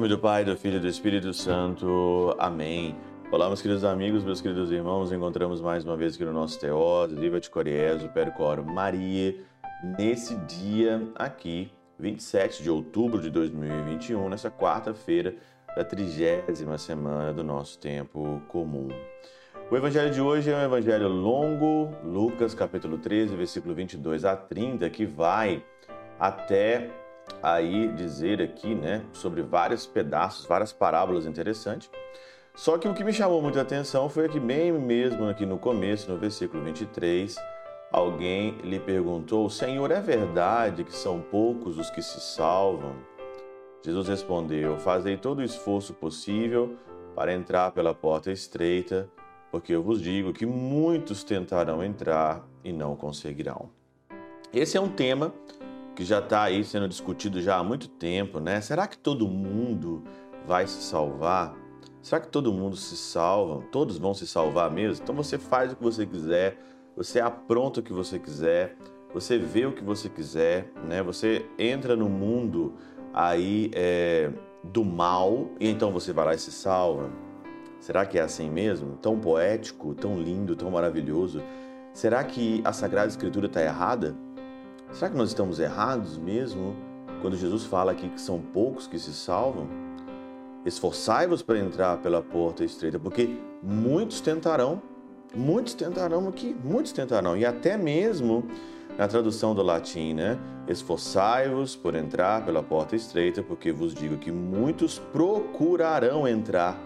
nome do Pai, do Filho e do Espírito Santo. Amém. Olá, meus queridos amigos, meus queridos irmãos. Nos encontramos mais uma vez aqui no nosso Teós, Viva de Coriésio, Percoro Maria, nesse dia aqui, 27 de outubro de 2021, nessa quarta-feira da 30ª semana do nosso tempo comum. O evangelho de hoje é um evangelho longo, Lucas capítulo 13, versículo 22 a 30, que vai até aí dizer aqui, sobre vários pedaços, várias parábolas interessantes. Só que o que me chamou muita atenção foi que bem mesmo aqui no começo, no versículo 23, alguém lhe perguntou: Senhor, é verdade que são poucos os que se salvam? Jesus respondeu: fazei todo o esforço possível para entrar pela porta estreita, porque eu vos digo que muitos tentarão entrar e não conseguirão. Esse é um tema que já está aí sendo discutido já há muito tempo, Será que todo mundo vai se salvar? Será que todo mundo se salva? Todos vão se salvar mesmo? Então você faz o que você quiser, você apronta o que você quiser, você vê o que você quiser, Você entra no mundo aí do mal e então você vai lá e se salva. Será que é assim mesmo? Tão poético, tão lindo, tão maravilhoso. Será que a Sagrada Escritura está errada? Será que nós estamos errados mesmo quando Jesus fala aqui que são poucos que se salvam? Esforçai-vos para entrar pela porta estreita, porque muitos tentarão aqui, muitos tentarão. E até mesmo na tradução do latim, Esforçai-vos por entrar pela porta estreita, porque vos digo que muitos procurarão entrar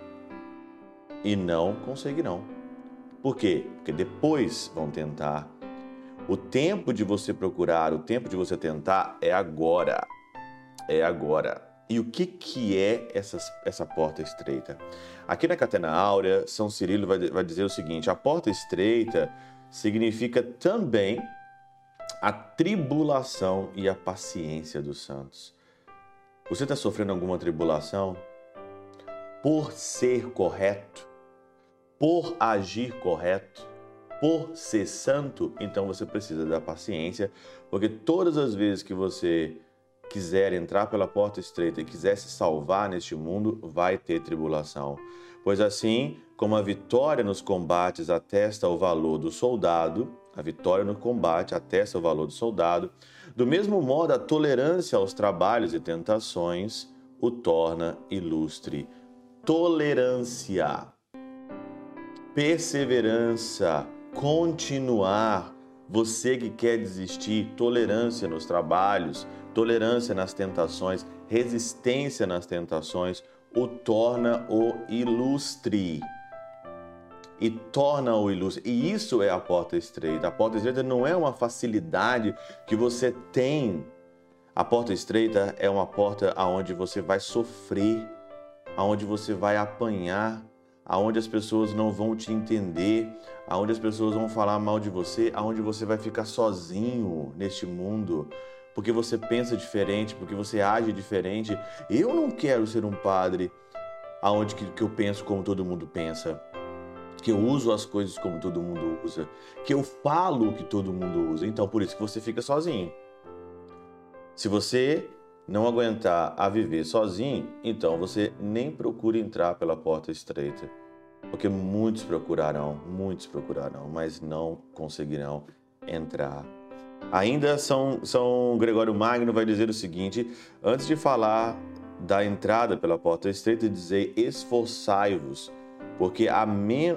e não conseguirão. Por quê? Porque depois vão tentar. O tempo de você procurar, o tempo de você tentar é agora. É agora. E o que é essa porta estreita? Aqui na Catena Áurea, São Cirilo vai dizer o seguinte: a porta estreita significa também a tribulação e a paciência dos santos. Você está sofrendo alguma tribulação? Por ser correto? Por agir correto? Por ser santo, então você precisa da paciência, porque todas as vezes que você quiser entrar pela porta estreita e quiser se salvar neste mundo, vai ter tribulação. Pois assim como a vitória nos combates atesta o valor do soldado, a vitória no combate atesta o valor do soldado, do mesmo modo a tolerância aos trabalhos e tentações o torna ilustre. Tolerância, perseverança, continuar. Você que quer desistir, tolerância nos trabalhos, tolerância nas tentações, resistência nas tentações, o torna o ilustre. E torna-o ilustre. E isso é a porta estreita. A porta estreita não é uma facilidade que você tem. A porta estreita é uma porta onde você vai sofrer, onde você vai apanhar, aonde as pessoas não vão te entender, aonde as pessoas vão falar mal de você, aonde você vai ficar sozinho neste mundo, porque você pensa diferente, porque você age diferente. Eu não quero ser um padre aonde que eu penso como todo mundo pensa, que eu uso as coisas como todo mundo usa, que eu falo o que todo mundo usa. Então, por isso que você fica sozinho. Se você não aguentar a viver sozinho, então você nem procura entrar pela porta estreita, porque muitos procurarão, mas não conseguirão entrar. Ainda São Gregório Magno vai dizer o seguinte, antes de falar da entrada pela porta estreita, dizer esforçai-vos, porque a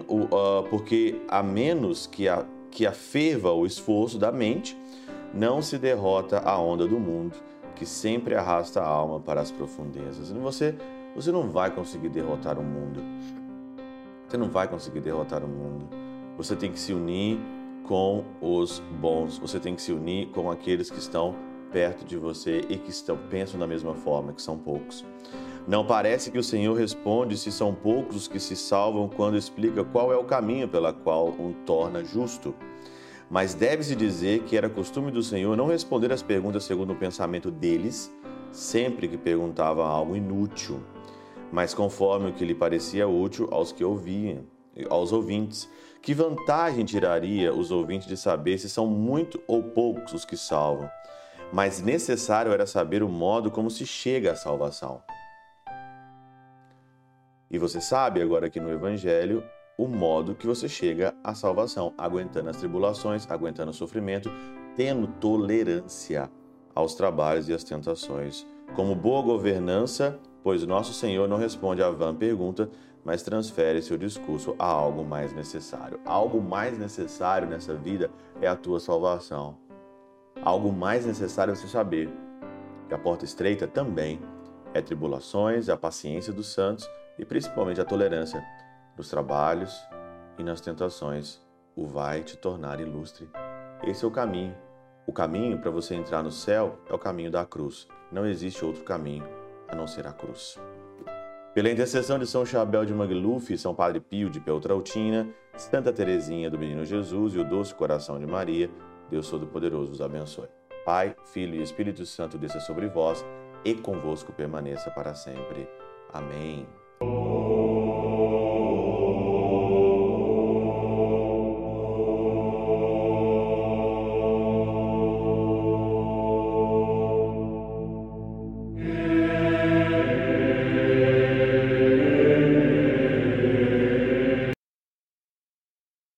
menos que a ferva o esforço da mente, não se derrota a onda do mundo, que sempre arrasta a alma para as profundezas. Você não vai conseguir derrotar o mundo. Você não vai conseguir derrotar o mundo. Você tem que se unir com os bons. Você tem que se unir com aqueles que estão perto de você e que pensam da mesma forma, que são poucos. Não parece que o Senhor responde se são poucos os que se salvam quando explica qual é o caminho pela qual o torna justo. Mas deve-se dizer que era costume do Senhor não responder às perguntas segundo o pensamento deles, sempre que perguntava algo inútil, mas conforme o que lhe parecia útil aos que ouviam, aos ouvintes. Que vantagem tiraria os ouvintes de saber se são muito ou poucos os que salvam? Mas necessário era saber o modo como se chega à salvação. E você sabe agora aqui no Evangelho o modo que você chega à salvação, aguentando as tribulações, aguentando o sofrimento, tendo tolerância aos trabalhos e às tentações. Como boa governança, pois nosso Senhor não responde à vã pergunta, mas transfere seu discurso a algo mais necessário. Algo mais necessário nessa vida é a tua salvação. Algo mais necessário é você saber que a porta estreita também é tribulações, a paciência dos santos e principalmente a tolerância nos trabalhos e nas tentações. O vai te tornar ilustre. Esse é o caminho. O caminho para você entrar no céu é o caminho da cruz. Não existe outro caminho a não ser a cruz. Pela intercessão de São Chabel de Magluf, São Padre Pio de Peltrautina, Santa Teresinha do Menino Jesus e o Doce Coração de Maria, Deus Todo-Poderoso os abençoe. Pai, Filho e Espírito Santo desça sobre vós e convosco permaneça para sempre. Amém.